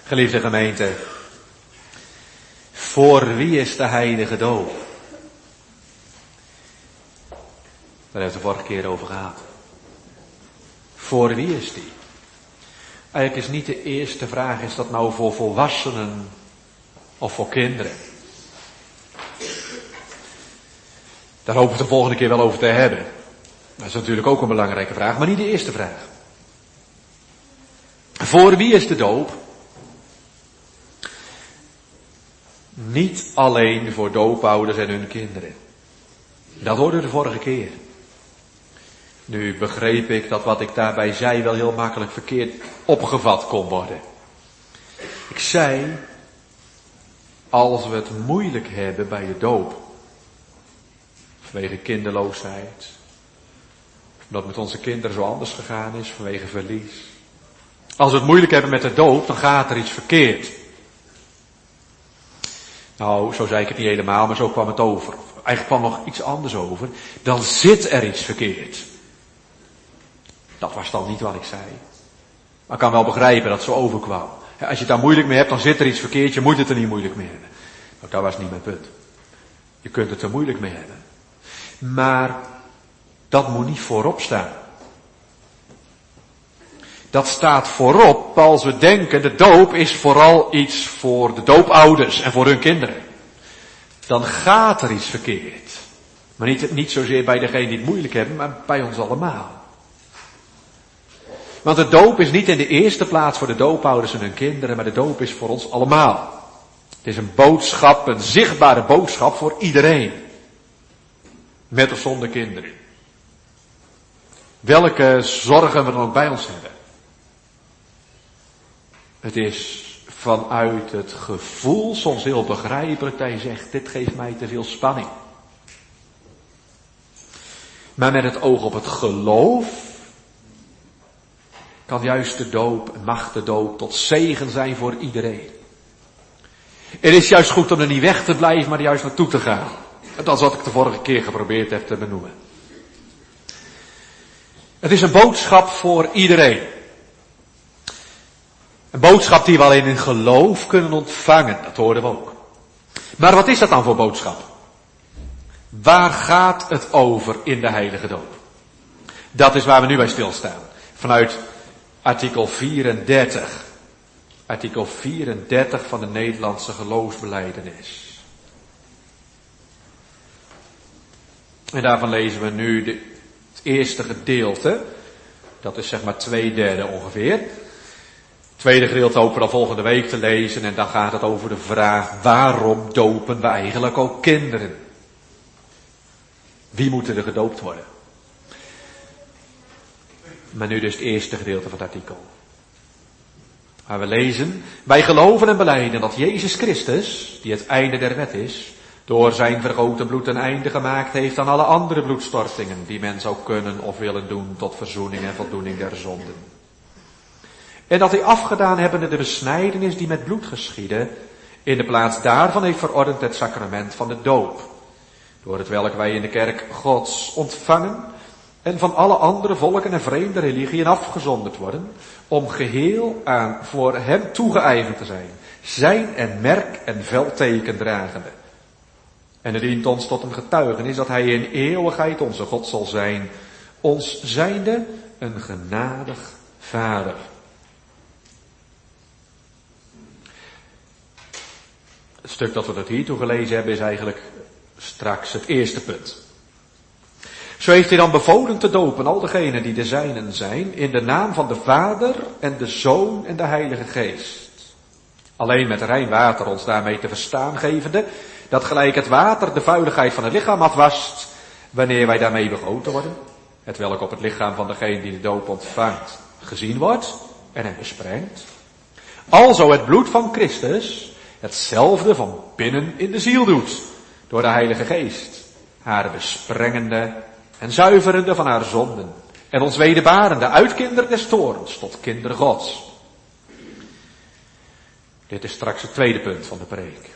Geliefde gemeente, voor wie is de heilige doop? Daar hebben we het de vorige keer over gehad. Voor wie is die? Eigenlijk is niet de eerste vraag, is dat nou voor volwassenen of voor kinderen? Daar hoop ik de volgende keer wel over te hebben. Dat is natuurlijk ook een belangrijke vraag, maar niet de eerste vraag. Voor wie is de doop? Niet alleen voor doopouders en hun kinderen. Dat hoorden we de vorige keer. Nu begreep ik dat wat ik daarbij zei wel heel makkelijk verkeerd opgevat kon worden. Ik zei, als we het moeilijk hebben bij de doop, vanwege kinderloosheid, omdat het met onze kinderen zo anders gegaan is, vanwege verlies. Als we het moeilijk hebben met de doop, dan gaat er iets verkeerd. Nou, zo zei ik het niet helemaal, maar zo kwam het over. Eigenlijk kwam nog iets anders over. Dan zit er iets verkeerd. Dat was dan niet wat ik zei. Maar ik kan wel begrijpen dat het zo overkwam. Als je het daar moeilijk mee hebt, dan zit er iets verkeerd. Je moet het er niet moeilijk mee hebben. Nou, dat was niet mijn punt. Je kunt het er moeilijk mee hebben. Maar dat moet niet voorop staan. Dat staat voorop als we denken, de doop is vooral iets voor de doopouders en voor hun kinderen. Dan gaat er iets verkeerd. Maar niet zozeer bij degene die het moeilijk hebben, maar bij ons allemaal. Want de doop is niet in de eerste plaats voor de doopouders en hun kinderen, maar de doop is voor ons allemaal. Het is een boodschap, een zichtbare boodschap voor iedereen. Met of zonder kinderen. Welke zorgen we dan ook bij ons hebben. Het is vanuit het gevoel soms heel begrijpelijk dat je zegt, dit geeft mij te veel spanning. Maar met het oog op het geloof kan juist de doop, mag de doop tot zegen zijn voor iedereen. Het is juist goed om er niet weg te blijven, maar er juist naartoe te gaan. Dat is wat ik de vorige keer geprobeerd heb te benoemen. Het is een boodschap voor iedereen. Een boodschap die we alleen in geloof kunnen ontvangen, dat hoorden we ook. Maar wat is dat dan voor boodschap? Waar gaat het over in de heilige doop? Dat is waar we nu bij stilstaan. Vanuit artikel 34. Artikel 34 van de Nederlandse geloofsbelijdenis. En daarvan lezen we nu het eerste gedeelte. Dat is zeg maar 2/3 ongeveer. Het tweede gedeelte hopen we dan volgende week te lezen. En dan gaat het over de vraag, waarom dopen we eigenlijk ook kinderen? Wie moeten er gedoopt worden? Maar nu dus het eerste gedeelte van het artikel. Waar we lezen, wij geloven en belijden dat Jezus Christus, die het einde der wet is, door zijn vergoten bloed een einde gemaakt heeft aan alle andere bloedstortingen die men zou kunnen of willen doen tot verzoening en voldoening der zonden. En dat hij afgedaan hebbende de besnijdenis die met bloed geschiedde, in de plaats daarvan heeft verordend het sacrament van de doop, door het welk wij in de kerk Gods ontvangen en van alle andere volken en vreemde religieën afgezonderd worden, om geheel aan voor hem toegeëigend te zijn, zijn en merk en veldteken dragende. En het dient ons tot een getuigenis dat hij in eeuwigheid onze God zal zijn, ons zijnde een genadig Vader. Het stuk dat we tot hiertoe gelezen hebben is eigenlijk straks het eerste punt. Zo heeft hij dan bevolen te dopen al degenen die de zijnen zijn, in de naam van de Vader en de Zoon en de Heilige Geest. Alleen met rein water ons daarmee te verstaan gevende, dat gelijk het water de vuiligheid van het lichaam afwast, wanneer wij daarmee begoten worden, hetwelk op het lichaam van degene die de doop ontvangt gezien wordt en hem besprengt. Alzo het bloed van Christus hetzelfde van binnen in de ziel doet, door de Heilige Geest, haar besprengende en zuiverende van haar zonden, en ons wederbarende uit kinderen des toorns tot kinderen Gods. Dit is straks het tweede punt van de preek.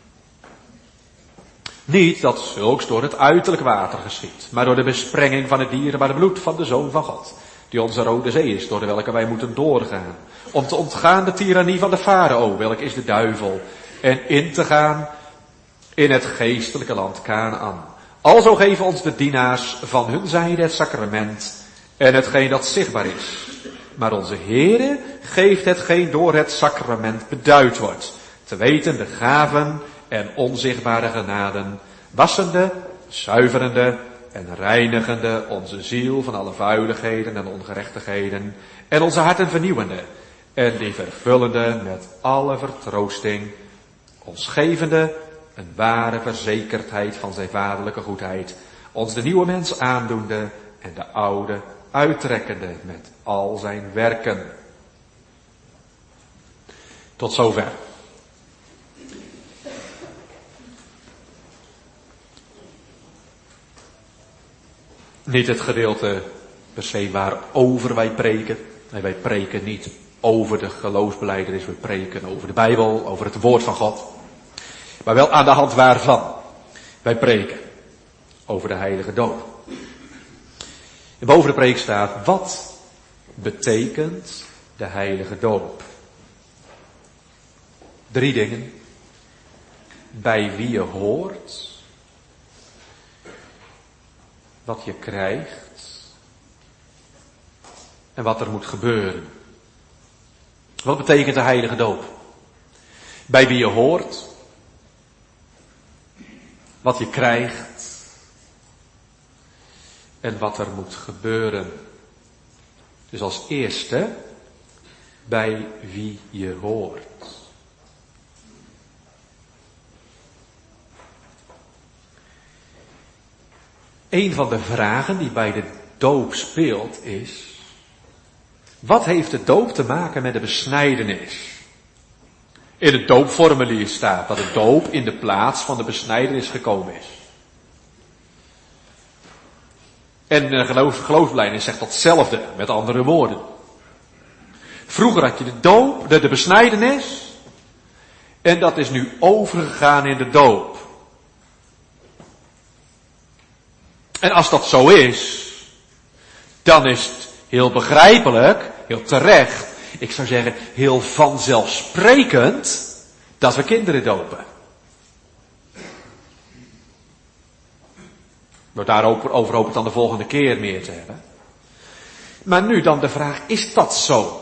Niet dat zulks door het uiterlijk water geschiedt, maar door de besprenging van het dierbare bloed van de Zoon van God, die onze Rode Zee is, door de welke wij moeten doorgaan. Om te ontgaan de tirannie van de farao, welk is de duivel. En in te gaan in het geestelijke land Kanaan. Alzo geven ons de dienaars van hun zijde het sacrament en hetgeen dat zichtbaar is. Maar onze Heere geeft hetgeen door het sacrament beduid wordt. Te weten de gaven en onzichtbare genaden, wassende, zuiverende en reinigende onze ziel van alle vuiligheden en ongerechtigheden en onze harten vernieuwende en die vervullende met alle vertroosting, ons gevende een ware verzekerdheid van zijn vaderlijke goedheid, ons de nieuwe mens aandoende en de oude uittrekkende met al zijn werken. Tot zover. Niet het gedeelte per se waarover wij preken. Nee, wij preken niet over de geloofsbelijdenis, we preken over de Bijbel, over het woord van God. Maar wel aan de hand waarvan wij preken over de heilige doop. En boven de preek staat, wat betekent de heilige doop? 3 dingen. Bij wie je hoort, wat je krijgt en wat er moet gebeuren. Wat betekent de heilige doop? Bij wie je hoort, wat je krijgt en wat er moet gebeuren. Dus als eerste, bij wie je hoort. Een van de vragen die bij de doop speelt is, wat heeft de doop te maken met de besnijdenis? In het doopformulier staat dat de doop in de plaats van de besnijdenis gekomen is. En de geloofsbelijdenis zegt datzelfde, met andere woorden. Vroeger had je de doop, de besnijdenis, en dat is nu overgegaan in de doop. En als dat zo is, dan is het heel begrijpelijk, heel terecht, ik zou zeggen heel vanzelfsprekend, dat we kinderen dopen. Daarover hoop ik dan de volgende keer meer te hebben. Maar nu dan de vraag, is dat zo?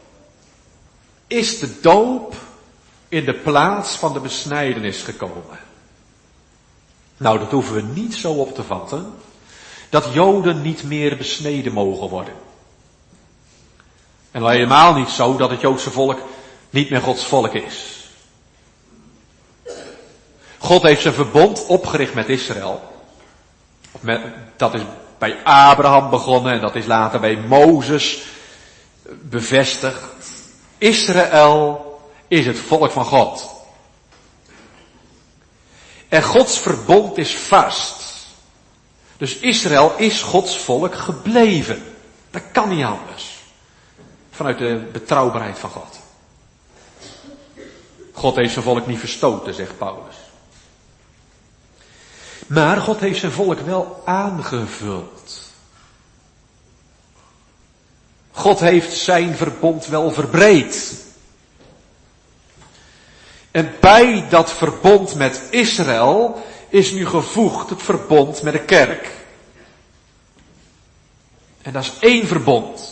Is de doop in de plaats van de besnijdenis gekomen? Nou, dat hoeven we niet zo op te vatten, dat Joden niet meer besneden mogen worden. En al helemaal niet zo dat het Joodse volk niet meer Gods volk is. God heeft zijn verbond opgericht met Israël. Dat is bij Abraham begonnen en dat is later bij Mozes bevestigd. Israël is het volk van God. En Gods verbond is vast. Dus Israël is Gods volk gebleven. Dat kan niet anders. Vanuit de betrouwbaarheid van God. God heeft zijn volk niet verstoten, zegt Paulus. Maar God heeft zijn volk wel aangevuld. God heeft zijn verbond wel verbreed. En bij dat verbond met Israël is nu gevoegd het verbond met de kerk. En dat is 1 verbond.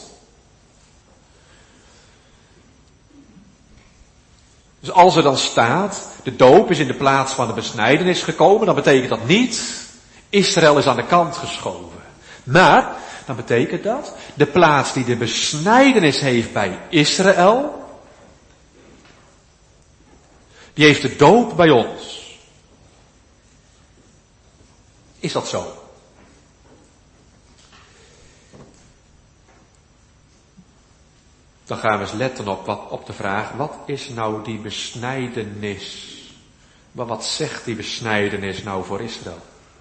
Dus als er dan staat, de doop is in de plaats van de besnijdenis gekomen, dan betekent dat niet, Israël is aan de kant geschoven. Maar, dan betekent dat, de plaats die de besnijdenis heeft bij Israël, die heeft de doop bij ons. Is dat zo? Dan gaan we eens letten op de vraag, wat is nou die besnijdenis? Maar wat zegt die besnijdenis nou voor Israël?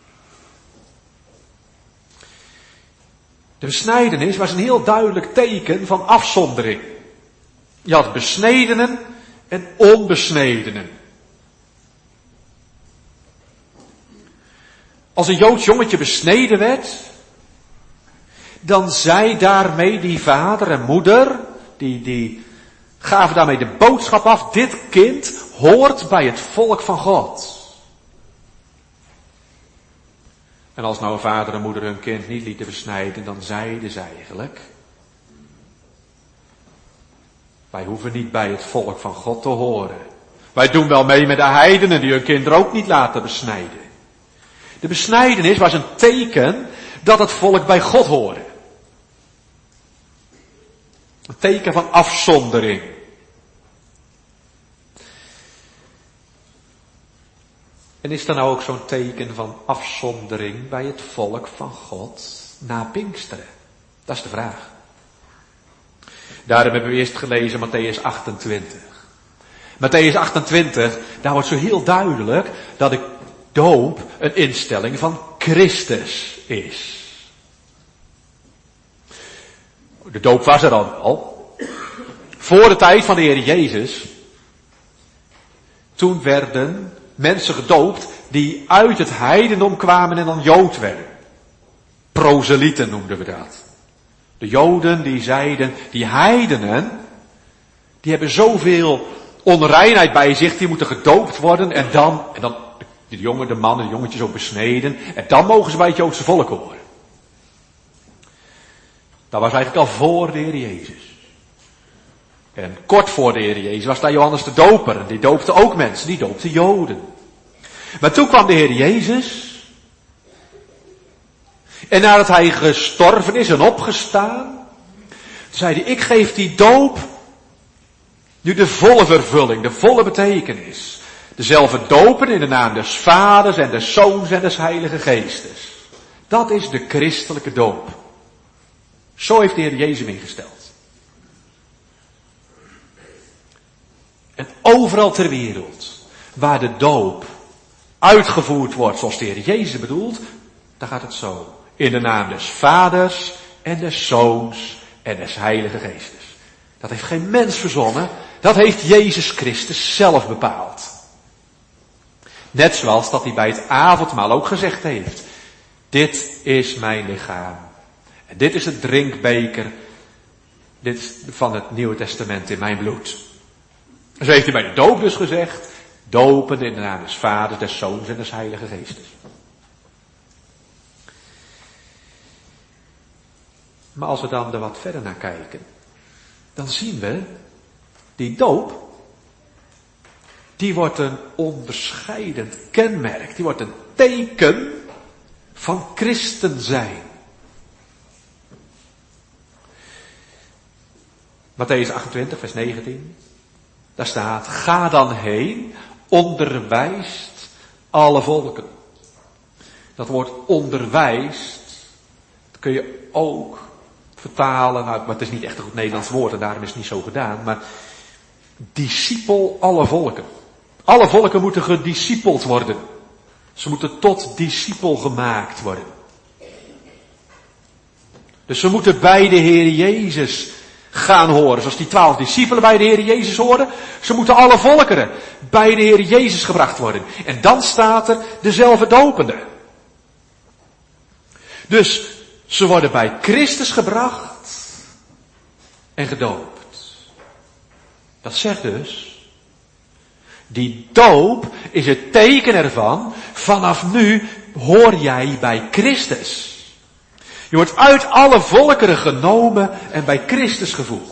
De besnijdenis was een heel duidelijk teken van afzondering. Je had besnedenen en onbesnedenen. Als een Joods jongetje besneden werd, dan zei daarmee die vader en moeder, die gaven daarmee de boodschap af, dit kind hoort bij het volk van God. En als nou vader en moeder hun kind niet lieten besnijden, dan zeiden ze eigenlijk, wij hoeven niet bij het volk van God te horen. Wij doen wel mee met de heidenen die hun kinderen ook niet laten besnijden. De besnijdenis was een teken dat het volk bij God hoorde. Een teken van afzondering. En is er nou ook zo'n teken van afzondering bij het volk van God na Pinksteren? Dat is de vraag. Daarom hebben we eerst gelezen Mattheüs 28. Mattheüs 28, daar wordt zo heel duidelijk dat de doop een instelling van Christus is. De doop was er al. Voor de tijd van de Heer Jezus. Toen werden mensen gedoopt die uit het heidendom kwamen en dan Jood werden. Proselieten noemden we dat. De Joden die zeiden, die heidenen, die hebben zoveel onreinheid bij zich, die moeten gedoopt worden en dan de jongen, de mannen, de jongetjes ook besneden en dan mogen ze bij het Joodse volk horen. Dat was eigenlijk al voor de Heer Jezus. En kort voor de Heer Jezus was daar Johannes de Doper en die doopte ook mensen, die doopte Joden. Maar toen kwam de Heer Jezus en nadat hij gestorven is en opgestaan, zei hij, ik geef die doop nu de volle vervulling, de volle betekenis. Dezelfde dopen in de naam des Vaders en des Zoons en des Heilige Geestes. Dat is de christelijke doop. Zo heeft de Heer Jezus hem ingesteld. En overal ter wereld, waar de doop uitgevoerd wordt zoals de Heer Jezus bedoelt, dan gaat het zo. In de naam des Vaders en des Zoons en des Heilige Geestes. Dat heeft geen mens verzonnen, dat heeft Jezus Christus zelf bepaald. Net zoals dat hij bij het avondmaal ook gezegd heeft. Dit is mijn lichaam. En dit is het drinkbeker. Dit is van het Nieuwe Testament in mijn bloed. Zo heeft hij bij de doop dus gezegd. Dopen in de naam des Vaders, des Zoons en des Heilige Geestes. Maar als we dan er wat verder naar kijken, dan zien we, die doop, die wordt een onderscheidend kenmerk. Die wordt een teken van christen zijn. Mattheüs 28, vers 19. Daar staat, ga dan heen, onderwijst alle volken. Dat woord onderwijst, dat kun je ook vertalen, maar het is niet echt een goed Nederlands woord en daarom is het niet zo gedaan, maar discipel alle volken. Alle volken moeten gediscipeld worden. Ze moeten tot discipel gemaakt worden. Dus ze moeten bij de Heer Jezus gaan horen. Zoals die 12 discipelen bij de Heer Jezus horen. Ze moeten alle volkeren bij de Heer Jezus gebracht worden. En dan staat er dezelfde dopende. Dus ze worden bij Christus gebracht en gedoopt. Dat zegt dus, die doop is het teken ervan, vanaf nu hoor jij bij Christus. Je wordt uit alle volkeren genomen en bij Christus gevoegd.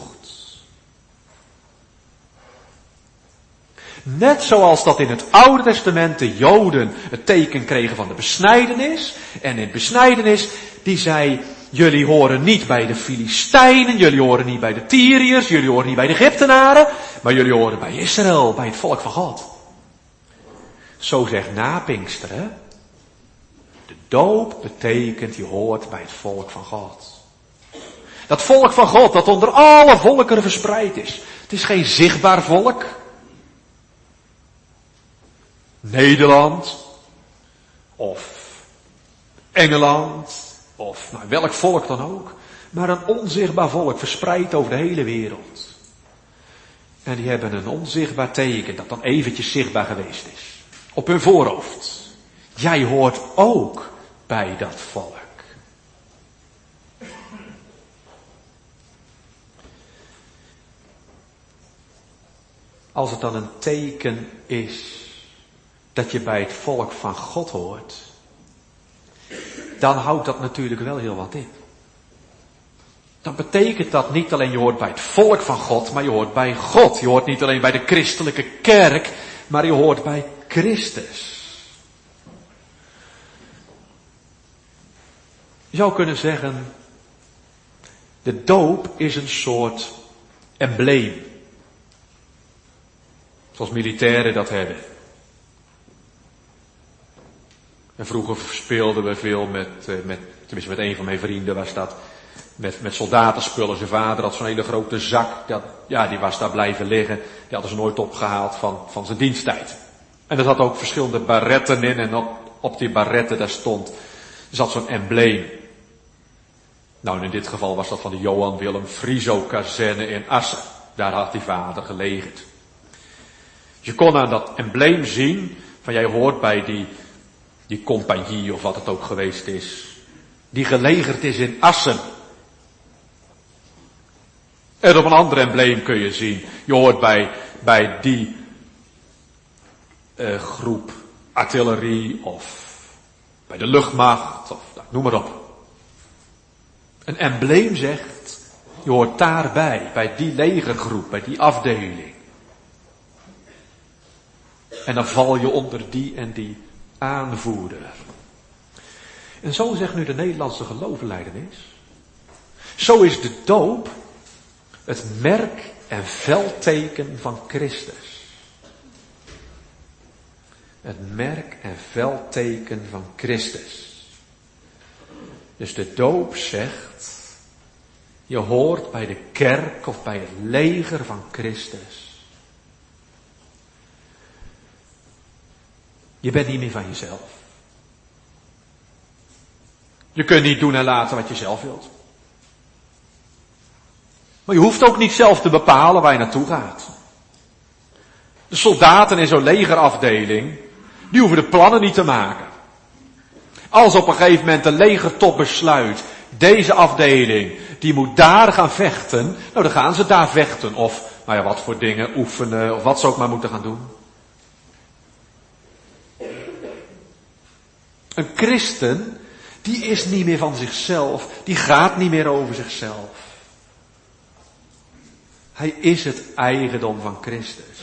Net zoals dat in het Oude Testament de Joden het teken kregen van de besnijdenis. En in besnijdenis, die zei, jullie horen niet bij de Filistijnen, jullie horen niet bij de Tyriërs, jullie horen niet bij de Egyptenaren, maar jullie horen bij Israël, bij het volk van God. Zo zegt na Pinksteren, de doop betekent je hoort bij het volk van God. Dat volk van God dat onder alle volkeren verspreid is. Het is geen zichtbaar volk. Nederland, of Engeland, of welk volk dan ook. Maar een onzichtbaar volk verspreid over de hele wereld. En die hebben een onzichtbaar teken dat dan eventjes zichtbaar geweest is. Op hun voorhoofd. Jij hoort ook bij dat volk. Als het dan een teken is dat je bij het volk van God hoort, dan houdt dat natuurlijk wel heel wat in. Dan betekent dat niet alleen je hoort bij het volk van God, maar je hoort bij God. Je hoort niet alleen bij de christelijke kerk, maar je hoort bij Christus. Je zou kunnen zeggen, de doop is een soort embleem. Zoals militairen dat hebben. En vroeger speelden we veel tenminste met een van mijn vrienden was dat, met soldatenspullen. Zijn vader had zo'n hele grote zak, die was daar blijven liggen. Die hadden ze nooit opgehaald van zijn diensttijd. En er zat ook verschillende barretten in en op die barretten daar zat zo'n embleem. Nou, en in dit geval was dat van de Johan Willem Frieso-kazerne in Assen. Daar had die vader gelegerd. Je kon aan dat embleem zien, van jij hoort bij die compagnie of wat het ook geweest is, die gelegerd is in Assen. En op een ander embleem kun je zien, je hoort bij die groep artillerie of bij de luchtmacht of noem maar op. Een embleem zegt, je hoort daarbij, bij die legergroep, bij die afdeling. En dan val je onder die en die aanvoerder. En zo zegt nu de Nederlandse geloofsbelijdenis. Zo is de doop het merk en veldteken van Christus. Het merk en veldteken van Christus. Dus de doop zegt, je hoort bij de kerk of bij het leger van Christus. Je bent niet meer van jezelf. Je kunt niet doen en laten wat je zelf wilt. Maar je hoeft ook niet zelf te bepalen waar je naartoe gaat. De soldaten in zo'n legerafdeling, die hoeven de plannen niet te maken. Als op een gegeven moment de legertop besluit, deze afdeling, die moet daar gaan vechten, nou dan gaan ze daar vechten. Of, wat voor dingen oefenen, of wat ze ook maar moeten gaan doen. Een christen, die is niet meer van zichzelf, die gaat niet meer over zichzelf. Hij is het eigendom van Christus.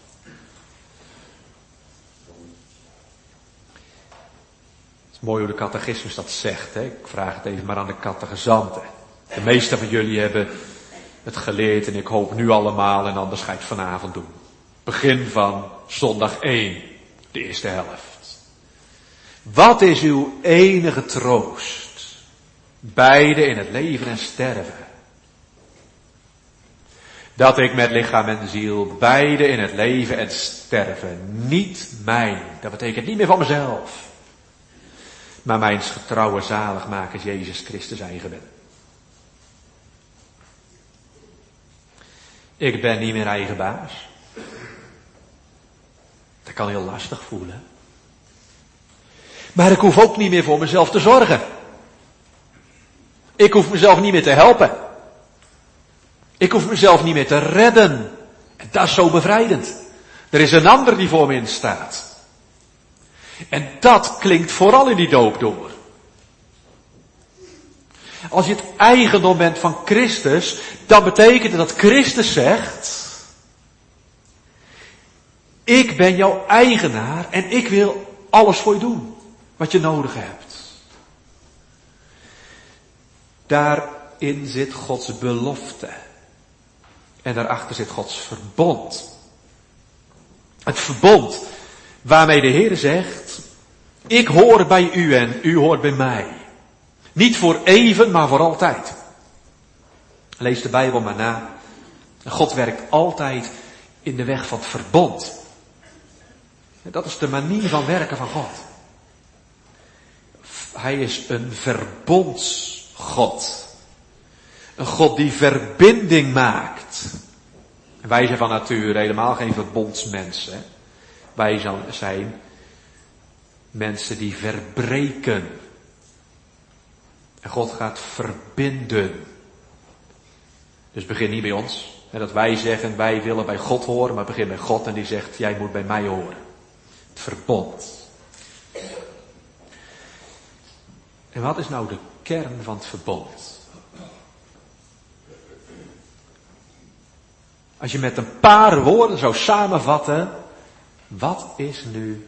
Het is mooi hoe de catechismus dat zegt. Hè? Ik vraag het even maar aan de catechizanten. De meesten van jullie hebben het geleerd en ik hoop nu allemaal en anders ga ik het vanavond doen. Begin van zondag 1, de eerste helft. Wat is uw enige troost? Beide in het leven en sterven. Dat ik met lichaam en ziel, beide in het leven en sterven, niet mijn, dat betekent niet meer van mezelf, maar mijn getrouwe zaligmaker Jezus Christus eigen ben. Ik ben niet meer eigen baas. Dat kan heel lastig voelen. Maar ik hoef ook niet meer voor mezelf te zorgen. Ik hoef mezelf niet meer te helpen. Ik hoef mezelf niet meer te redden. En dat is zo bevrijdend. Er is een ander die voor me in staat. En dat klinkt vooral in die doop door. Als je het eigendom bent van Christus, dan betekent het dat Christus zegt, ik ben jouw eigenaar en ik wil alles voor je doen wat je nodig hebt. Daarin zit Gods belofte. En daarachter zit Gods verbond. Het verbond waarmee de Heer zegt, ik hoor bij u en u hoort bij mij. Niet voor even, maar voor altijd. Lees de Bijbel maar na. God werkt altijd in de weg van het verbond. En dat is de manier van werken van God. Hij is een verbondsgod. Een God die verbinding maakt. Wij zijn van nature helemaal geen verbondsmensen. Wij zijn mensen die verbreken. En God gaat verbinden. Dus begin niet bij ons. En dat wij zeggen, wij willen bij God horen, maar begin bij God en die zegt, jij moet bij mij horen. Het verbond. En wat is nou de kern van het verbond? Als je met een paar woorden zou samenvatten, wat is nu...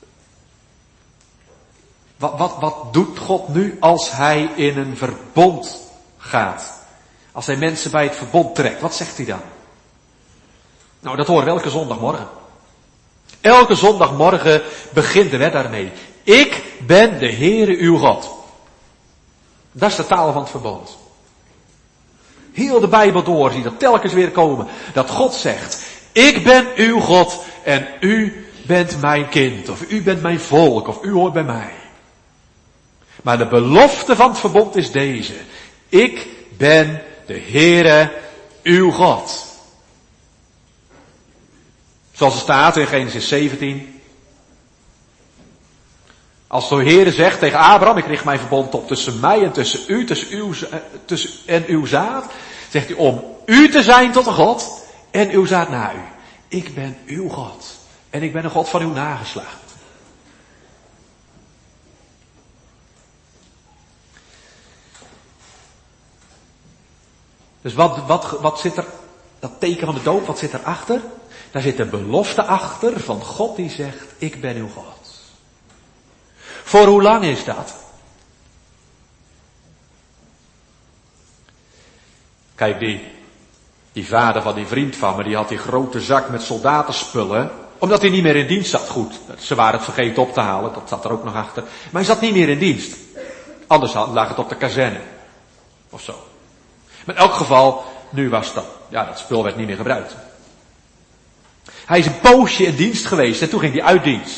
Wat doet God nu als hij in een verbond gaat? Als hij mensen bij het verbond trekt, wat zegt hij dan? Nou, dat horen we elke zondagmorgen. Elke zondagmorgen begint de wet daarmee. Ik ben de Heere uw God. Dat is de taal van het verbond. Heel de Bijbel door zie je dat telkens weer komen. Dat God zegt, ik ben uw God en u bent mijn kind. Of u bent mijn volk of u hoort bij mij. Maar de belofte van het verbond is deze. Ik ben de Heere uw God. Zoals er staat in Genesis 17. Als de Heere zegt tegen Abraham, ik richt mijn verbond op tussen mij en tussen u, tussen uw zaad. Zegt hij om u te zijn tot een God en uw zaad na u. Ik ben uw God en ik ben een God van uw nageslacht. Dus wat zit er, dat teken van de doop, wat zit erachter? Daar zit een belofte achter van God die zegt, ik ben uw God. Voor hoe lang is dat? Kijk, die vader van die vriend van me, die had die grote zak met soldatenspullen, omdat hij niet meer in dienst zat. Goed, ze waren het vergeten op te halen, dat zat er ook nog achter. Maar hij zat niet meer in dienst. Anders lag het op de kazerne. Of zo. Maar in elk geval, nu was dat spul werd niet meer gebruikt. Hij is een poosje in dienst geweest en toen ging hij uit dienst.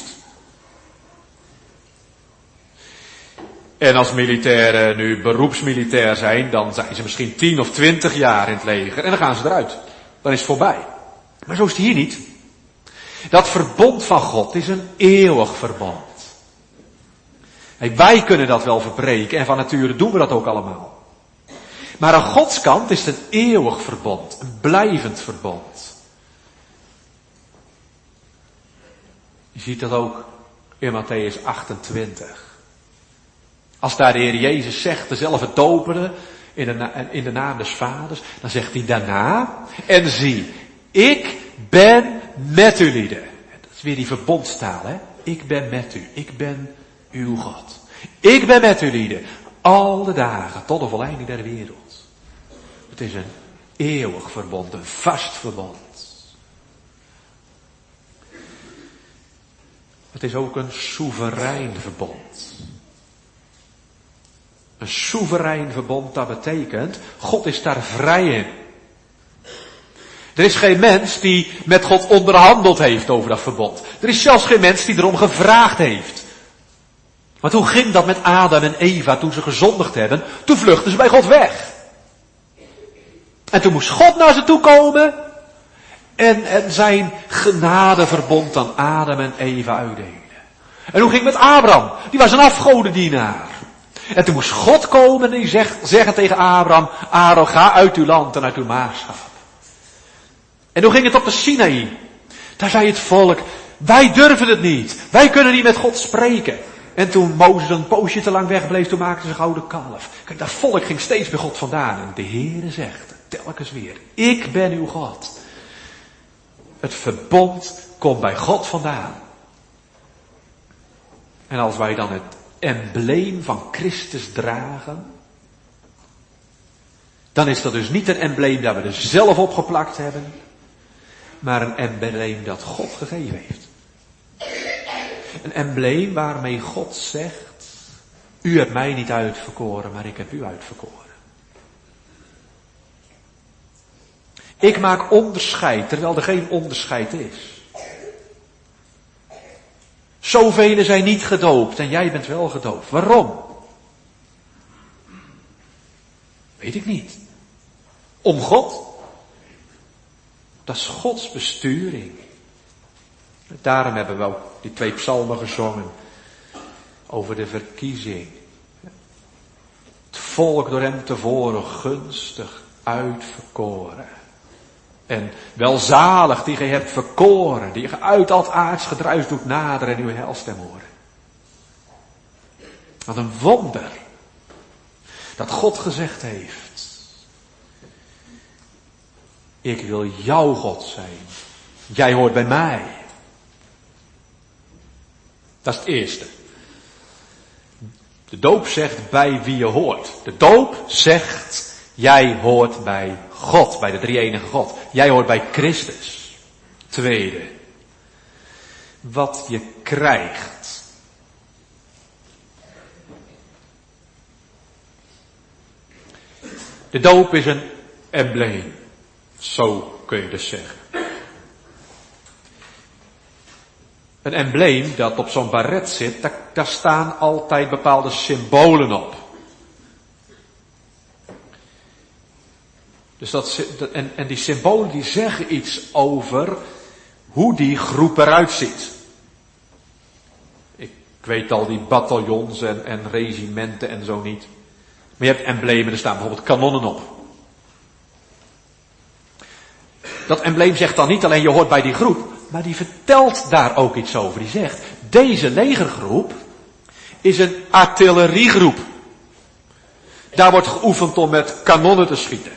En als militairen nu beroepsmilitair zijn, dan zijn ze misschien 10 of 20 jaar in het leger en dan gaan ze eruit. Dan is het voorbij. Maar zo is het hier niet. Dat verbond van God is een eeuwig verbond. Wij kunnen dat wel verbreken en van nature doen we dat ook allemaal. Maar aan Gods kant is het een eeuwig verbond, een blijvend verbond. Je ziet dat ook in Mattheüs 28. Als daar de Heer Jezus zegt, dezelfde dopende in de naam des Vaders, dan zegt hij daarna, en zie, ik ben met u lieden. Dat is weer die verbondstaal, hè. Ik ben met u, ik ben uw God. Ik ben met u lieden, al de dagen, tot de volleinding der wereld. Het is een eeuwig verbond, een vast verbond. Het is ook een soeverein verbond. Een soeverein verbond, dat betekent, God is daar vrij in. Er is geen mens die met God onderhandeld heeft over dat verbond. Er is zelfs geen mens die erom gevraagd heeft. Want hoe ging dat met Adam en Eva toen ze gezondigd hebben? Toen vluchtten ze bij God weg. En toen moest God naar ze toe komen en zijn genadeverbond aan Adam en Eva uitdelen. En hoe ging het met Abraham? Die was een afgodendienaar. En toen moest God komen en die zeggen tegen Abraham, Aaron, ga uit uw land en uit uw maagschap. En hoe ging het op de Sinaï? Daar zei het volk, wij durven het niet. Wij kunnen niet met God spreken. En toen Mozes een poosje te lang wegbleef, toen maakten ze een gouden kalf. Kijk, dat volk ging steeds bij God vandaan. En de Heere zegt, telkens weer, ik ben uw God. Het verbond komt bij God vandaan. En als wij dan het embleem van Christus dragen, dan is dat dus niet een embleem dat we er zelf opgeplakt hebben, maar een embleem dat God gegeven heeft. Een embleem waarmee God zegt, u hebt mij niet uitverkoren, maar ik heb u uitverkoren. Ik maak onderscheid, terwijl er geen onderscheid is. Zoveel zijn niet gedoopt en jij bent wel gedoopt. Waarom? Weet ik niet. Om God. Dat is Gods besturing. Daarom hebben we ook die 2 psalmen gezongen. Over de verkiezing. Het volk door hem tevoren gunstig uitverkoren. En welzalig die gij hebt verkoren, die je uit al het aards gedruis doet naderen en uw heilstem horen. Wat een wonder. Dat God gezegd heeft. Ik wil jouw God zijn. Jij hoort bij mij. Dat is het eerste. De doop zegt bij wie je hoort. De doop zegt, jij hoort bij God, bij de drie-enige God. Jij hoort bij Christus. Tweede. Wat je krijgt. De doop is een embleem. Zo kun je dus zeggen. Een embleem dat op zo'n baret zit, daar staan altijd bepaalde symbolen op. Dus en die symbolen die zeggen iets over hoe die groep eruit ziet. Ik weet al die bataljons en regimenten en zo niet. Maar je hebt emblemen, er staan bijvoorbeeld kanonnen op. Dat embleem zegt dan niet alleen je hoort bij die groep, maar die vertelt daar ook iets over. Die zegt, deze legergroep is een artilleriegroep. Daar wordt geoefend om met kanonnen te schieten.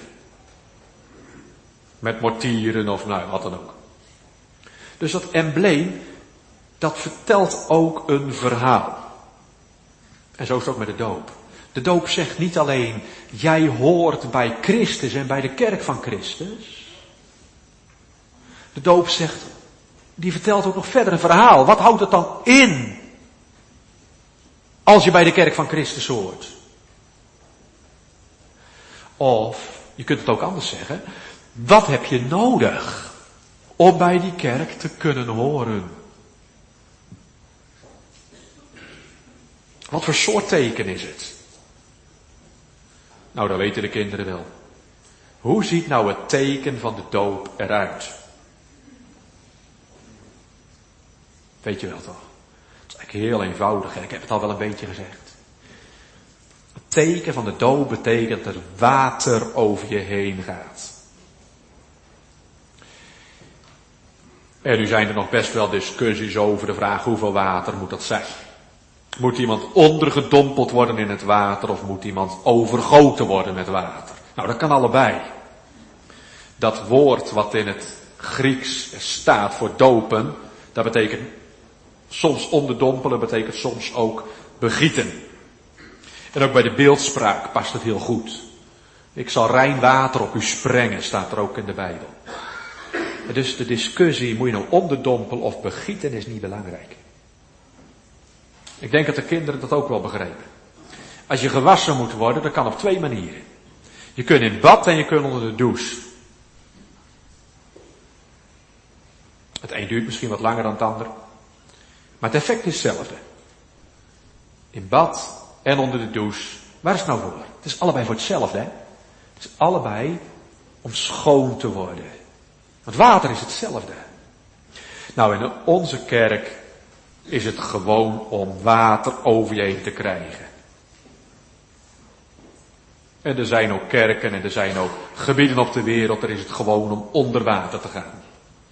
Met mortieren of nou, wat dan ook. Dus dat embleem, dat vertelt ook een verhaal. En zo is het ook met de doop. De doop zegt niet alleen, jij hoort bij Christus en bij de kerk van Christus. De doop zegt, die vertelt ook nog verder een verhaal. Wat houdt het dan in? Als je bij de kerk van Christus hoort. Of, je kunt het ook anders zeggen. Wat heb je nodig om bij die kerk te kunnen horen? Wat voor soort teken is het? Nou, dat weten de kinderen wel. Hoe ziet nou het teken van de doop eruit? Weet je wel toch? Het is eigenlijk heel eenvoudig. Hè? Ik heb het al wel een beetje gezegd. Het teken van de doop betekent dat er water over je heen gaat. En nu zijn er nog best wel discussies over de vraag hoeveel water moet dat zijn. Moet iemand ondergedompeld worden in het water of moet iemand overgoten worden met water? Nou, dat kan allebei. Dat woord wat in het Grieks staat voor dopen, dat betekent soms onderdompelen, betekent soms ook begieten. En ook bij de beeldspraak past het heel goed. Ik zal rein water op u sprengen, staat er ook in de Bijbel. En dus de discussie, moet je nou onderdompelen of begieten, is niet belangrijk. Ik denk dat de kinderen dat ook wel begrijpen. Als je gewassen moet worden, dat kan op twee manieren. Je kunt in bad en je kunt onder de douche. Het een duurt misschien wat langer dan het ander. Maar het effect is hetzelfde. In bad en onder de douche. Waar is het nou voor? Het is allebei voor hetzelfde. Hè? Het is allebei om schoon te worden. Want water is hetzelfde. Nou, in onze kerk is het gewoon om water over je heen te krijgen. En er zijn ook kerken en er zijn ook gebieden op de wereld, daar is het gewoon om onder water te gaan.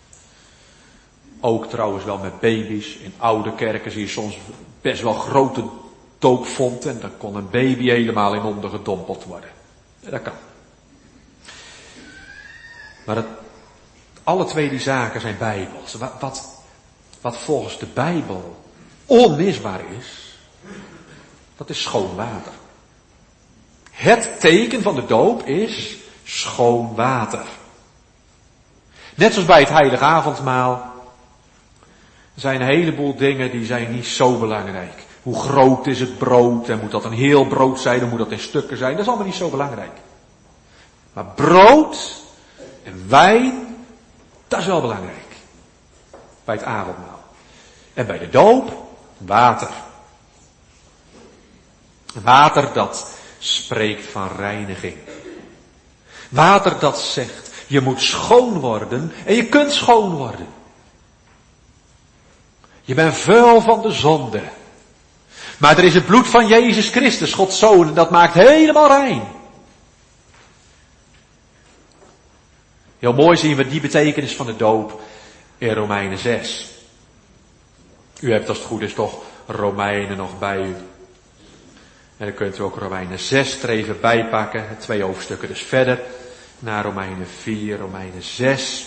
Ook trouwens wel met baby's. In oude kerken zie je soms best wel grote doopfonten en dan kon een baby helemaal in ondergedompeld worden. Ja, dat kan. Maar alle twee die zaken zijn bijbels. Wat volgens de Bijbel onmisbaar is, dat is schoon water. Het teken van de doop is schoon water. Net zoals bij het heilige avondmaal zijn een heleboel dingen die zijn niet zo belangrijk. Hoe groot is het brood en moet dat een heel brood zijn of moet dat in stukken zijn, dat is allemaal niet zo belangrijk. Maar brood en wijn, dat is wel belangrijk. Bij het avondmaal. En bij de doop, water. Water dat spreekt van reiniging. Water dat zegt, je moet schoon worden en je kunt schoon worden. Je bent vuil van de zonde. Maar er is het bloed van Jezus Christus, Gods Zoon, en dat maakt helemaal rein. Heel mooi zien we die betekenis van de doop in Romeinen 6. U hebt als het goed is toch Romeinen nog bij u. En dan kunt u ook Romeinen 6 er even bijpakken. 2 hoofdstukken dus verder. Naar Romeinen 4, Romeinen 6.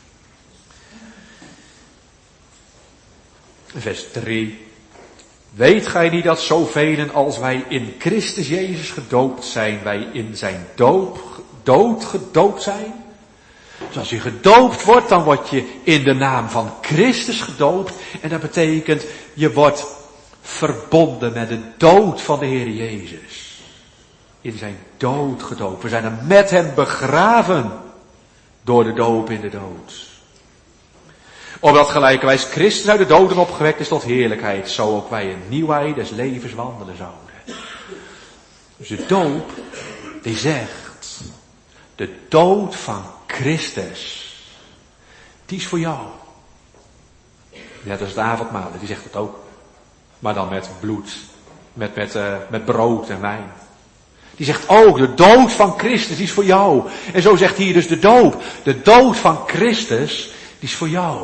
Vers 3. Weet gij niet dat zoveel als wij in Christus Jezus gedoopt zijn, wij in zijn dood gedoopt zijn? Dus als je gedoopt wordt, dan word je in de naam van Christus gedoopt. En dat betekent, je wordt verbonden met de dood van de Heer Jezus. In zijn dood gedoopt. We zijn er met hem begraven door de doop in de dood. Opdat gelijkerwijs Christus uit de doden opgewekt is tot heerlijkheid, zo ook wij in nieuwheid des levens wandelen zouden. Dus de doop, die zegt, de dood van Christus, die is voor jou. Net als het avondmaal, die zegt het ook. Maar dan met bloed, met brood en wijn. Die zegt ook, de dood van Christus, die is voor jou. En zo zegt hier dus de doop. De dood van Christus, die is voor jou.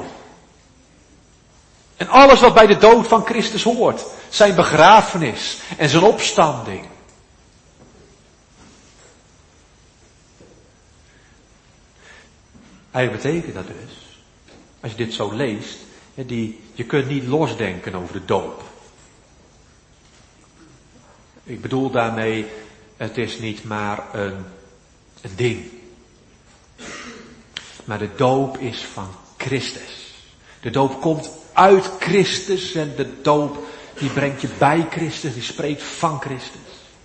En alles wat bij de dood van Christus hoort. Zijn begrafenis en zijn opstanding. Eigenlijk betekent dat dus, als je dit zo leest, je kunt niet losdenken over de doop. Ik bedoel daarmee, het is niet maar een ding. Maar de doop is van Christus. De doop komt uit Christus en de doop die brengt je bij Christus, die spreekt van Christus.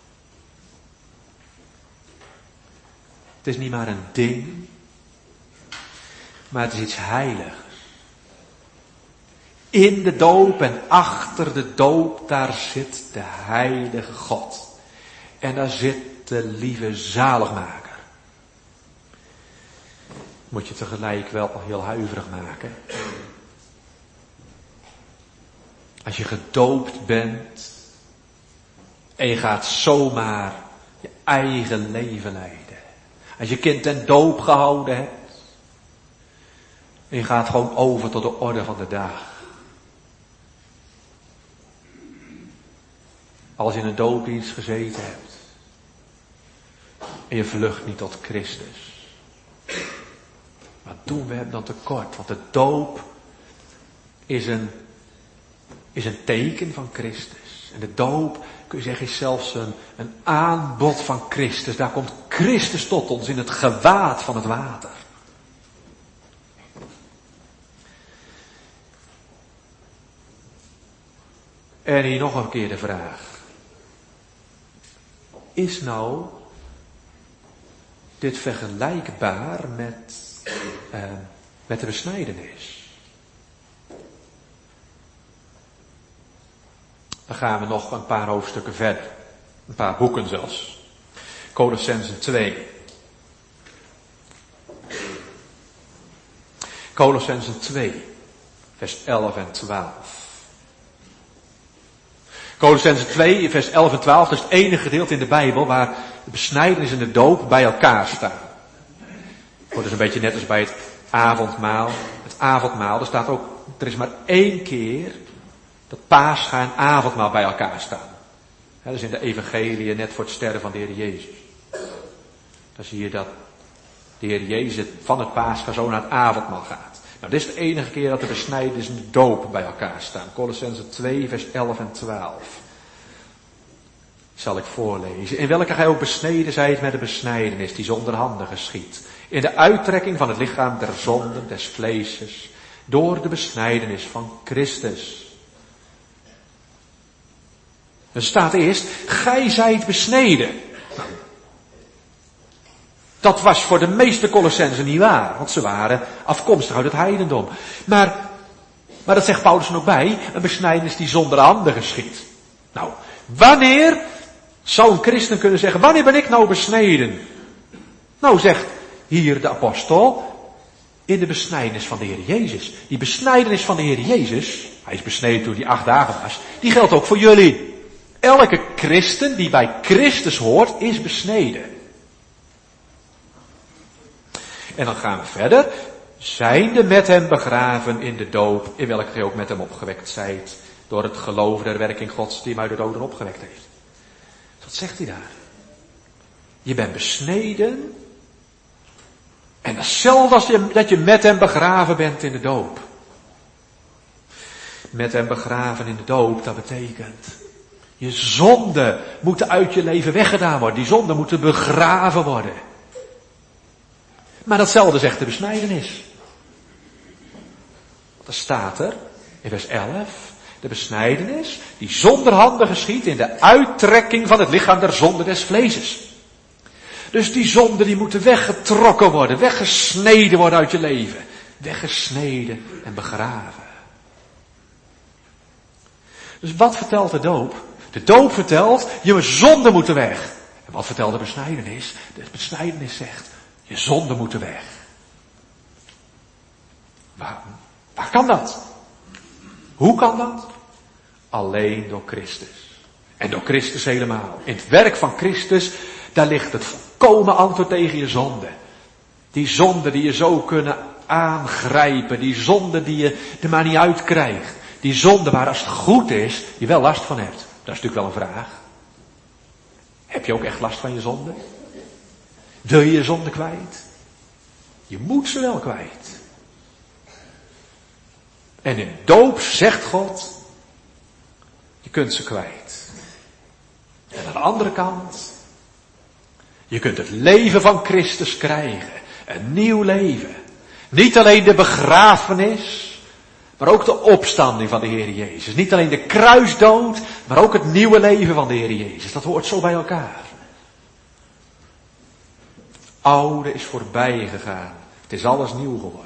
Het is niet maar een ding, maar het is iets heiligs. In de doop en achter de doop, daar zit de heilige God. En daar zit de lieve zaligmaker. Moet je tegelijk wel heel huiverig maken. Als je gedoopt bent en je gaat zomaar je eigen leven leiden. Als je kind ten doop gehouden hebt. En je gaat gewoon over tot de orde van de dag. Als je in een doopdienst gezeten hebt. En je vlucht niet tot Christus. Wat doen we hem dan tekort? Want de doop is een teken van Christus. En de doop, kun je zeggen, is zelfs een aanbod van Christus. Daar komt Christus tot ons in het gewaad van het water. En hier nog een keer de vraag. Is nou dit vergelijkbaar met de besnijdenis? Dan gaan we nog een paar hoofdstukken verder. Een paar boeken zelfs. Colossenzen 2. Colossenzen 2, vers 11 en 12. Colossenzen 2, vers 11 en 12, dat is het enige gedeelte in de Bijbel waar de besnijdenis en de doop bij elkaar staan. Het is een beetje net als bij het avondmaal. Het avondmaal, er is maar 1 keer dat Pascha en avondmaal bij elkaar staan. Dat is in de evangelie net voor het sterren van de Heer Jezus. Dan zie je dat de Heer Jezus van het Pascha zo naar het avondmaal gaat. Nou, dit is de enige keer dat de besnijdenis en de doop bij elkaar staan. Colossenzen 2, vers 11 en 12. Zal ik voorlezen. In welke gij ook besneden zijt met de besnijdenis die zonder handen geschiet. In de uittrekking van het lichaam der zonden des vleeses. Door de besnijdenis van Christus. Er staat eerst, gij zijt besneden. Nou, dat was voor de meeste Colossenzen niet waar, want ze waren afkomstig uit het heidendom. Maar dat zegt Paulus er ook bij, een besnijdenis die zonder handen geschiet. Nou, wanneer zou een christen kunnen zeggen, wanneer ben ik nou besneden? Nou, zegt hier de apostel, in de besnijdenis van de Heer Jezus. Die besnijdenis van de Heer Jezus, hij is besneden toen hij 8 dagen was, die geldt ook voor jullie. Elke christen die bij Christus hoort, is besneden. En dan gaan we verder. Zijnde met hem begraven in de doop, in welke gij ook met hem opgewekt zijt, door het geloven der werking Gods die hem uit de doden opgewekt heeft. Wat zegt hij daar? Je bent besneden. En hetzelfde als dat je met hem begraven bent in de doop. Met hem begraven in de doop, dat betekent, je zonden moeten uit je leven weggedaan worden. Die zonden moeten begraven worden. Maar datzelfde zegt de besnijdenis. Dat staat er in vers 11. De besnijdenis die zonder handen geschiedt in de uittrekking van het lichaam der zonde des vleeses. Dus die zonden die moeten weggetrokken worden, weggesneden worden uit je leven. Weggesneden en begraven. Dus wat vertelt de doop? De doop vertelt, je zonden moeten weg. En wat vertelt de besnijdenis? De besnijdenis zegt, je zonden moeten weg. Waar kan dat? Hoe kan dat? Alleen door Christus. En door Christus helemaal. In het werk van Christus, daar ligt het volkomen antwoord tegen je zonde. Die zonde die je zo kunnen aangrijpen. Die zonde die je er maar niet uit krijgt. Die zonde waar als het goed is, je wel last van hebt. Dat is natuurlijk wel een vraag. Heb je ook echt last van je zonde? Wil je je zonde kwijt? Je moet ze wel kwijt. En in doop zegt God, je kunt ze kwijt. En aan de andere kant, je kunt het leven van Christus krijgen. Een nieuw leven. Niet alleen de begrafenis, maar ook de opstanding van de Heer Jezus. Niet alleen de kruisdood, maar ook het nieuwe leven van de Heer Jezus. Dat hoort zo bij elkaar. Het oude is voorbij gegaan. Het is alles nieuw geworden.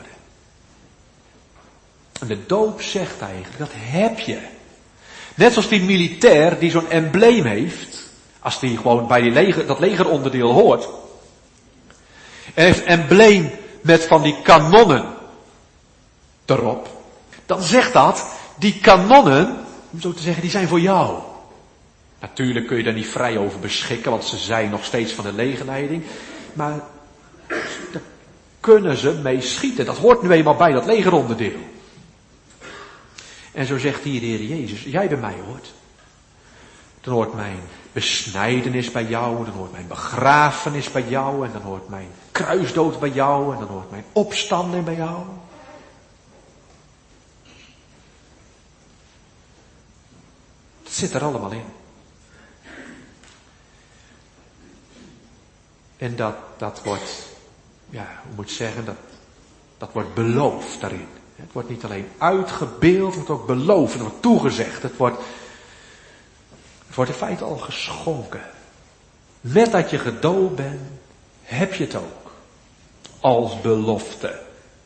En de doop zegt eigenlijk, dat heb je. Net zoals die militair die zo'n embleem heeft, als die gewoon bij dat legeronderdeel hoort. En heeft een embleem met van die kanonnen erop. Dan zegt dat, die kanonnen, om zo te zeggen, die zijn voor jou. Natuurlijk kun je daar niet vrij over beschikken, want ze zijn nog steeds van de legerleiding. Maar daar kunnen ze mee schieten. Dat hoort nu eenmaal bij dat legeronderdeel. En zo zegt hier de Heer Jezus, jij bij mij hoort. Dan hoort mijn besnijdenis bij jou, dan hoort mijn begrafenis bij jou, en dan hoort mijn kruisdood bij jou, en dan hoort mijn opstanding bij jou. Dat zit er allemaal in. En dat wordt, hoe moet je zeggen, dat wordt beloofd daarin. Het wordt niet alleen uitgebeeld, het wordt ook beloofd, het wordt toegezegd. Het wordt in feite al geschonken. Met dat je gedoopt bent, heb je het ook. Als belofte.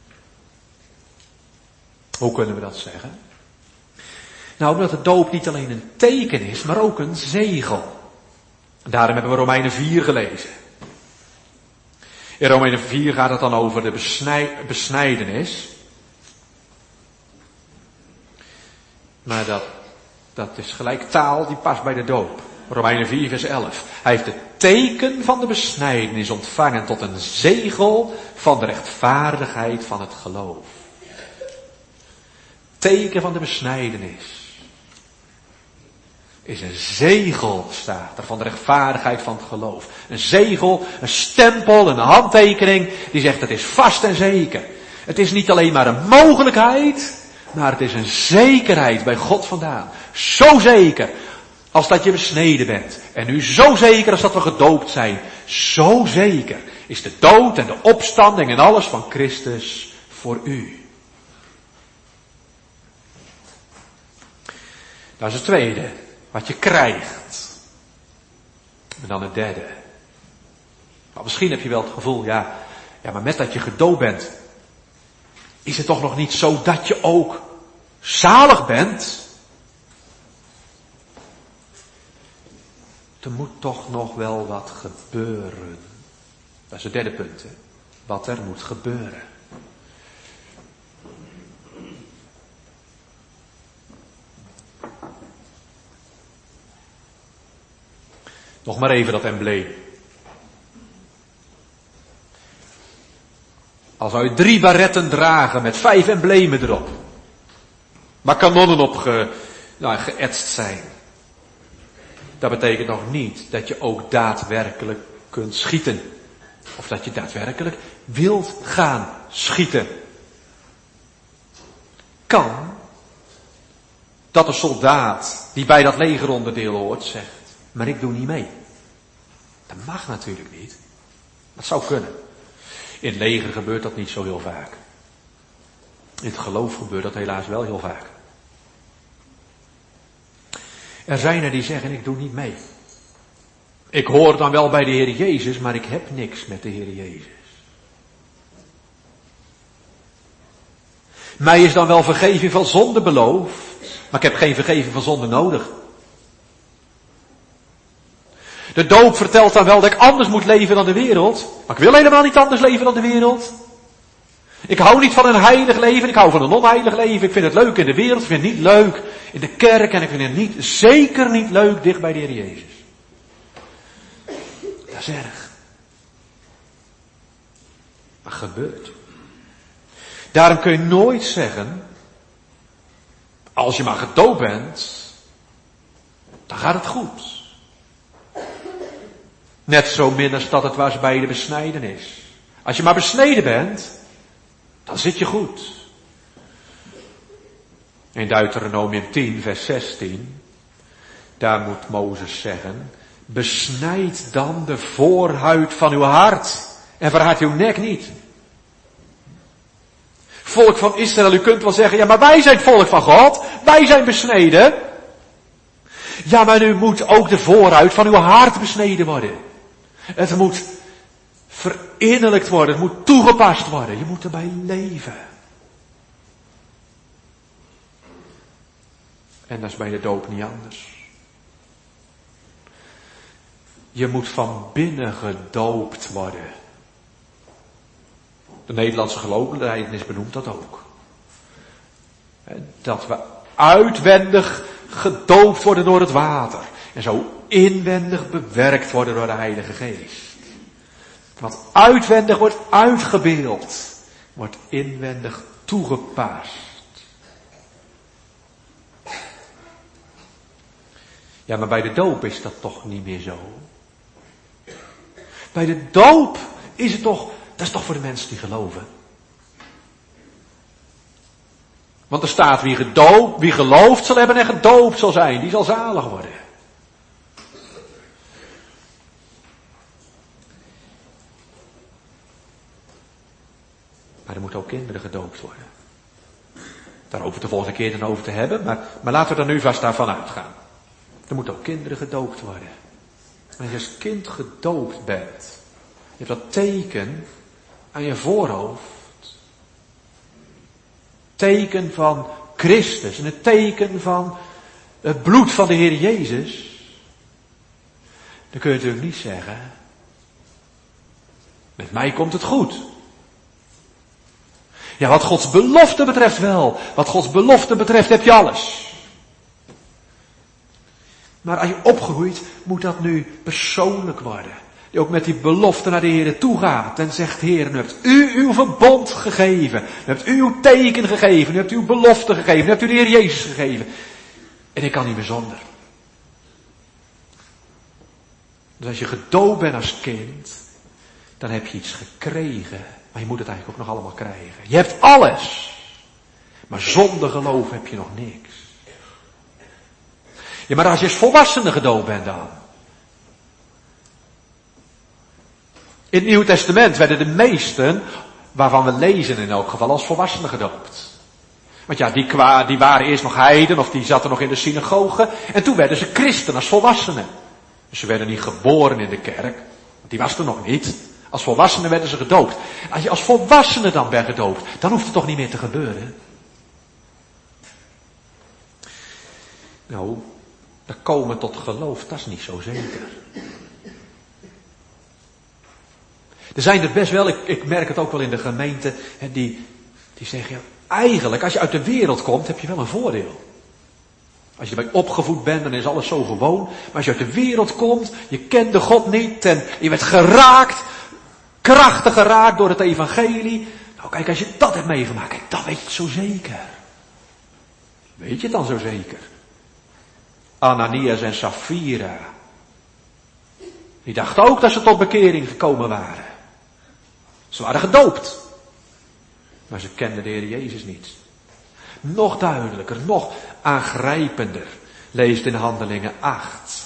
Hoe kunnen we dat zeggen? Nou, omdat de doop niet alleen een teken is, maar ook een zegel. Daarom hebben we Romeinen 4 gelezen. In Romeinen 4 gaat het dan over de besnijdenis. Maar dat is gelijk taal die past bij de doop. Romeinen 4 vers 11. Hij heeft het teken van de besnijdenis ontvangen tot een zegel van de rechtvaardigheid van het geloof. Teken van de besnijdenis is een zegel, staat er, van de rechtvaardigheid van het geloof. Een zegel, een stempel, een handtekening die zegt het is vast en zeker. Het is niet alleen maar een mogelijkheid, maar het is een zekerheid bij God vandaan. Zo zeker als dat je besneden bent. En nu zo zeker als dat we gedoopt zijn. Zo zeker is de dood en de opstanding en alles van Christus voor u. Dat is het tweede. Wat je krijgt. En dan het derde. Maar misschien heb je wel het gevoel, ja, maar met dat je gedoopt bent, is het toch nog niet zo dat je ook zalig bent? Er moet toch nog wel wat gebeuren. Dat is het derde punt, hè? Wat er moet gebeuren. Nog maar even dat embleem. Al zou je 3 baretten dragen met 5 emblemen erop. Waar kanonnen op geëtst zijn. Dat betekent nog niet dat je ook daadwerkelijk kunt schieten. Of dat je daadwerkelijk wilt gaan schieten. Kan dat een soldaat die bij dat legeronderdeel hoort zegt, maar ik doe niet mee. Dat mag natuurlijk niet. Dat zou kunnen. In het leger gebeurt dat niet zo heel vaak. In het geloof gebeurt dat helaas wel heel vaak. Er zijn er die zeggen, ik doe niet mee. Ik hoor dan wel bij de Heer Jezus, maar ik heb niks met de Heer Jezus. Mij is dan wel vergeving van zonde beloofd, maar ik heb geen vergeving van zonde nodig. De doop vertelt dan wel dat ik anders moet leven dan de wereld, maar ik wil helemaal niet anders leven dan de wereld. Ik hou niet van een heilig leven, ik hou van een onheilig leven. Ik vind het leuk in de wereld, ik vind het niet leuk in de kerk en ik vind het zeker niet leuk dicht bij de Heer Jezus. Dat is erg. Maar gebeurt. Daarom kun je nooit zeggen, als je maar gedoopt bent, dan gaat het goed. Net zo min als dat het was bij de besnijdenis. Als je maar besneden bent, dan zit je goed. In Deuteronomium 10 vers 16, daar moet Mozes zeggen, besnijd dan de voorhuid van uw hart en verhard uw nek niet. Volk van Israël, u kunt wel zeggen, ja maar wij zijn het volk van God, wij zijn besneden. Ja maar nu moet ook de voorhuid van uw hart besneden worden. Het moet verinnerlijkt worden, het moet toegepast worden, je moet erbij leven. En dat is bij de doop niet anders. Je moet van binnen gedoopt worden. De Nederlandse geloofsbelijdenis benoemt dat ook. Dat we uitwendig gedoopt worden door het water. En zo inwendig bewerkt worden door de Heilige Geest. Wat uitwendig wordt uitgebeeld, wordt inwendig toegepast. Ja, maar bij de doop is dat toch niet meer zo. Bij de doop is het toch, dat is toch voor de mensen die geloven. Want er staat wie gelooft zal hebben en gedoopt zal zijn, die zal zalig worden. Maar er moeten ook kinderen gedoopt worden. Daar hoeven we het de volgende keer dan over te hebben, maar laten we er nu vast daarvan uitgaan. Er moeten ook kinderen gedoopt worden. En als je als kind gedoopt bent, je hebt dat teken aan je voorhoofd. Teken van Christus en het teken van het bloed van de Heer Jezus. Dan kun je natuurlijk niet zeggen, met mij komt het goed. Ja, wat Gods belofte betreft wel. Wat Gods belofte betreft heb je alles. Maar als je opgroeit, moet dat nu persoonlijk worden. Die ook met die belofte naar de Heer toe gaat en zegt, Heer, nu hebt u uw verbond gegeven. Nu hebt u uw teken gegeven. Nu hebt u uw belofte gegeven. Nu hebt u de Heer Jezus gegeven. En ik kan niet meer zonder. Dus als je gedoopt bent als kind, dan heb je iets gekregen. Maar je moet het eigenlijk ook nog allemaal krijgen. Je hebt alles. Maar zonder geloof heb je nog niks. Ja, maar als je als volwassene gedoopt bent dan. In het Nieuwe Testament werden de meesten, waarvan we lezen in elk geval, als volwassenen gedoopt. Want ja, die waren eerst nog heiden of die zaten nog in de synagoge. En toen werden ze christen als volwassenen. Dus ze werden niet geboren in de kerk. Want die was er nog niet. Als volwassenen werden ze gedoopt. Als je als volwassene dan bent gedoopt, dan hoeft het toch niet meer te gebeuren. Nou, dat komen tot geloof, dat is niet zo zeker. Er zijn er best wel, ik merk het ook wel in de gemeente, die zeggen, ja, eigenlijk als je uit de wereld komt, heb je wel een voordeel. Als je erbij opgevoed bent, dan is alles zo gewoon. Maar als je uit de wereld komt, je kende God niet en je werd geraakt, krachtig geraakt door het evangelie, Nou kijk, als je dat hebt meegemaakt, kijk, dan weet je het zo zeker. Weet je het dan zo zeker? Ananias en Safira. Die dachten ook dat ze tot bekering gekomen waren. Ze waren gedoopt. Maar ze kenden de Heer Jezus niet. Nog duidelijker, nog aangrijpender. Leest in Handelingen 8.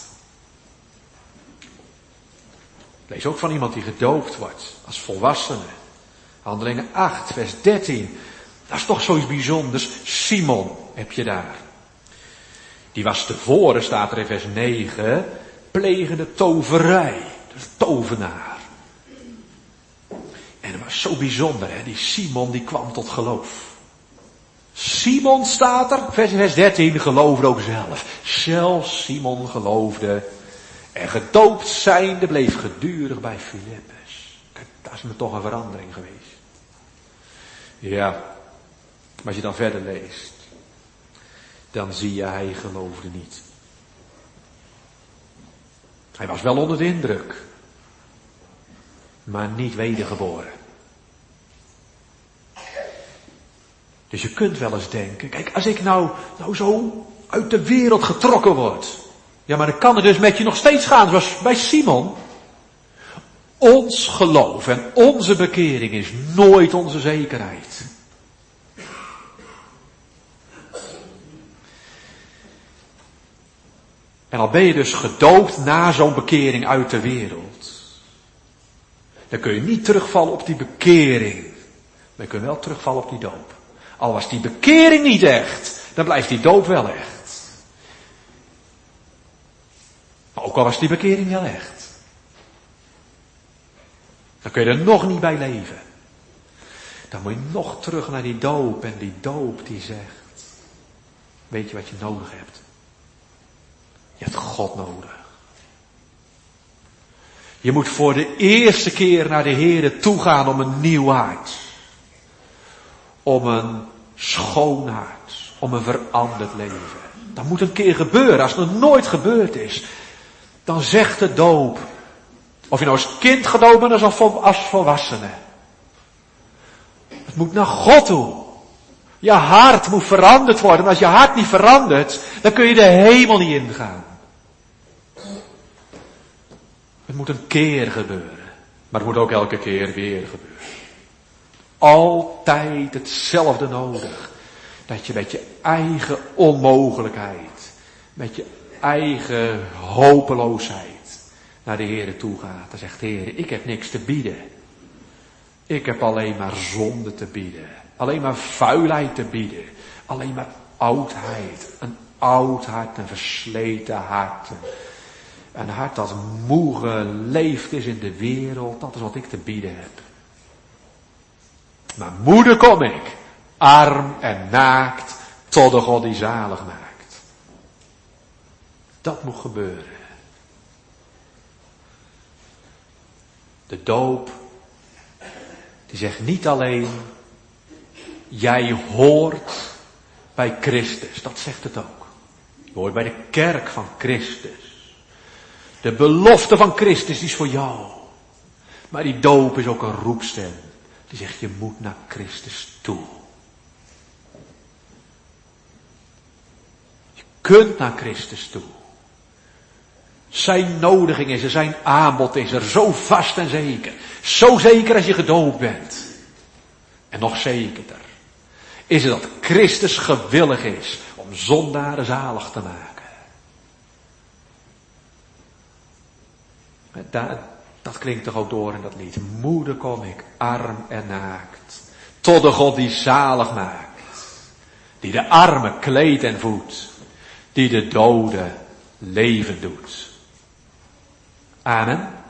Lees ook van iemand die gedoopt wordt als volwassene. Handelingen 8, vers 13. Dat is toch zoiets bijzonders. Simon heb je daar. Die was tevoren, staat er in vers 9, plegende toverij. Dus tovenaar. En dat was zo bijzonder, hè. Die Simon die kwam tot geloof. Simon staat er, vers 13, geloofde ook zelf. Zelfs Simon geloofde. En gedoopt zijnde bleef gedurig bij Filippus. Kijk, dat is me toch een verandering geweest. Ja, maar als je dan verder leest, dan zie je hij geloofde niet. Hij was wel onder de indruk, maar niet wedergeboren. Dus je kunt wel eens denken, kijk, als ik nou zo uit de wereld getrokken word, ja, maar dan kan het dus met je nog steeds gaan, zoals bij Simon. Ons geloof en onze bekering is nooit onze zekerheid. En al ben je dus gedoopt na zo'n bekering uit de wereld, dan kun je niet terugvallen op die bekering. Maar je kunt wel terugvallen op die doop. Al was die bekering niet echt, dan blijft die doop wel echt. Maar ook al was die bekering wel echt, dan kun je er nog niet bij leven. Dan moet je nog terug naar die doop. En die doop die zegt, weet je wat je nodig hebt? Je hebt God nodig. Je moet voor de eerste keer naar de Heere toegaan om een nieuw hart. Om een schoon hart. Om een veranderd leven. Dat moet een keer gebeuren. Als het nog nooit gebeurd is, dan zegt de doop, of je nou als kind gedoopt bent als volwassene, het moet naar God toe. Je hart moet veranderd worden. En als je hart niet verandert, dan kun je de hemel niet ingaan. Het moet een keer gebeuren. Maar het moet ook elke keer weer gebeuren. Altijd hetzelfde nodig. Dat je met je eigen onmogelijkheid, met je eigen hopeloosheid naar de Heere toe gaat. Dan zegt de Heere, ik heb niks te bieden. Ik heb alleen maar zonde te bieden. Alleen maar vuilheid te bieden. Alleen maar oudheid. Een oud hart, een versleten hart. Een hart dat moe geleefd is in de wereld. Dat is wat ik te bieden heb. Maar moede kom ik, arm en naakt, tot de God die zalig maakt. Dat moet gebeuren. De doop, die zegt niet alleen, jij hoort bij Christus. Dat zegt het ook. Je hoort bij de kerk van Christus. De belofte van Christus is voor jou. Maar die doop is ook een roepstem. Die zegt, je moet naar Christus toe. Je kunt naar Christus toe. Zijn nodiging is er, zijn aanbod is er, zo vast en zeker. Zo zeker als je gedoopt bent. En nog zekerder is het dat Christus gewillig is om zondaren zalig te maken. Dat klinkt toch ook door in dat lied. Moede kom ik, arm en naakt, tot de God die zalig maakt. Die de armen kleedt en voedt, die de doden leven doet. Amen.